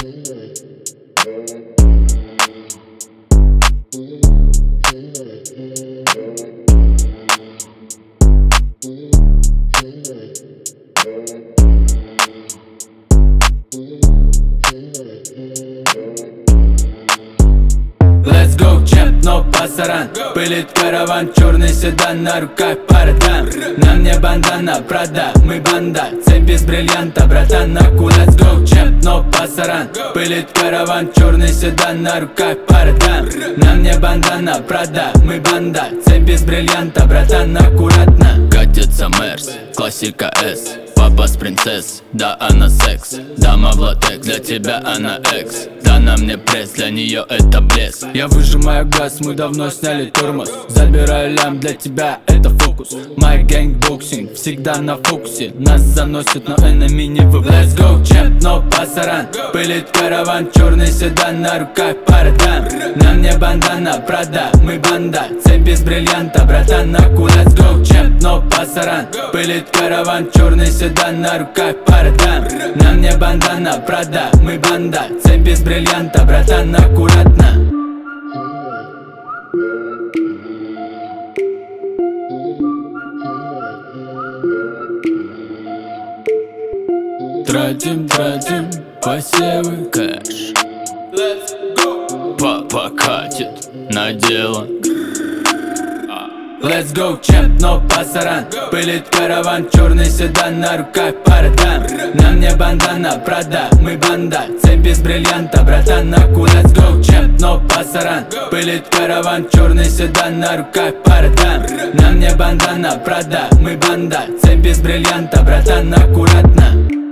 Let's go, чемп, но пасаран. Пылит караван, черный седан, на руках парадан. На мне бандана, Прада, мы банда. Цепь без бриллианта, братан, на ку. Let's go, чемп, но пасаран. Пылит караван, черный седан, на руках парадан. На мне бандана, Прада, мы банда. Цепь без бриллианта, братан, аккуратно. Катится Мерс, классика S. Папа с принцесс, да она секс. Дама в латекс, для тебя она экс. Да на мне пресс, для нее это блеск. Я выжимаю газ, мы давно сняли тормоз. Забираю лям, для тебя это фокус. My gang boxing, всегда на фокусе. Нас заносят, но enemy не вы. Let's go, чемп, но пасаран. Пылит караван, черный седан, на руках парадан. На мне бандана, Прада, мы банда. Цепь без бриллианта, братан, на ку. Let's go, чемп, но пасаран. Пылит караван, черный седан, на руках парадан. На мне бандана, Прада, мы банда. Цепь без бриллианта, братан, аккуратно. Тратим, посевы, кэш. Папа катит на дело. Let's go, чемп, но пасаран. Пылит караван, черный седан, на руках парадан. На мне бандана, Прада, мы банда. Цепь без бриллианта, братан, на ку. Let's go, чемп, но пасаран. Пылит караван, черный седан, на руках парадан. На мне бандана, Прада, мы банда. Цепь без бриллианта, братан, аккуратно.